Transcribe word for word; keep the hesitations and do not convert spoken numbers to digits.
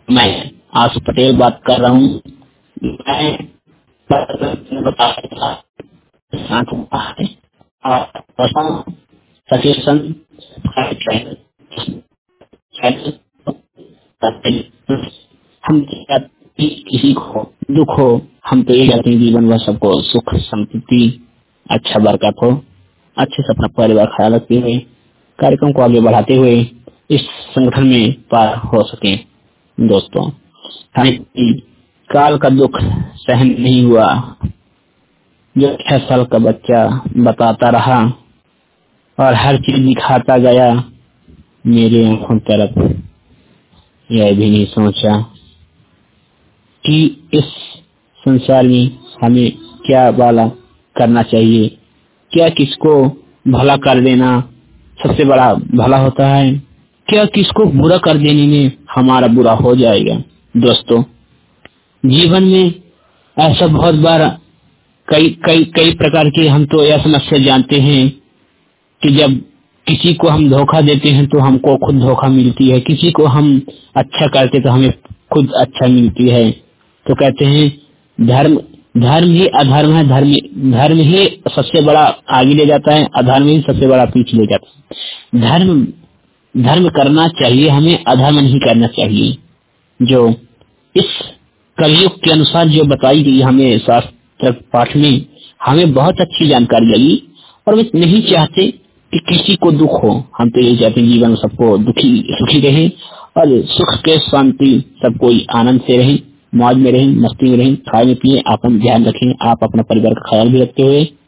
मैं आशु पटेल बात कर रहा हूँ। मैं बताया सजेशन हम किसी को दुख हो, हम तो ये चाहते हैं जीवन भर सबको सुख समृद्धि अच्छा बरकत हो, अच्छे से अपना परिवार ख्याल रखते हुए कार्यक्रम को आगे बढ़ाते हुए इस संगठन में पार हो सके। दोस्तों, हमें काल का दुख सहन नहीं हुआ। जो छह साल का बच्चा बताता रहा और हर चीज दिखाता गया, मेरे आंखों तरफ यह भी नहीं सोचा कि इस संसार में हमें क्या वाला करना चाहिए, क्या किसको भला कर देना सबसे बड़ा भला होता है, क्या किसको बुरा कर देने में हमारा बुरा हो जाएगा। दोस्तों, जीवन में ऐसा बहुत बार कई कई कई प्रकार की हम तो यह समस्या जानते हैं कि जब किसी को हम धोखा देते हैं तो हमको खुद धोखा मिलती है, किसी को हम अच्छा करते तो हमें खुद अच्छा मिलती है। तो कहते हैं धर्म धर्म ही अधर्म है, धर्म धर्म ही सबसे बड़ा आगे ले जाता है, अधर्म ही सबसे बड़ा पीछे ले जाता है। धर्म धर्म करना चाहिए हमें, अधर्म नहीं करना चाहिए। जो इस कलयुग के अनुसार जो बताई गई हमें शास्त्र पाठ में, हमें बहुत अच्छी जानकारी लगी और वे नहीं चाहते कि किसी को दुख हो। हम तो यही चाहते हैं जीवन में सबको दुखी सुखी रहे और सुख के शांति सब कोई आनंद से रहे, मौज में रहें, मस्ती में रहें, खाए में पिए, आप ध्यान रखें, आप अपना परिवार का ख्याल भी रखते हुए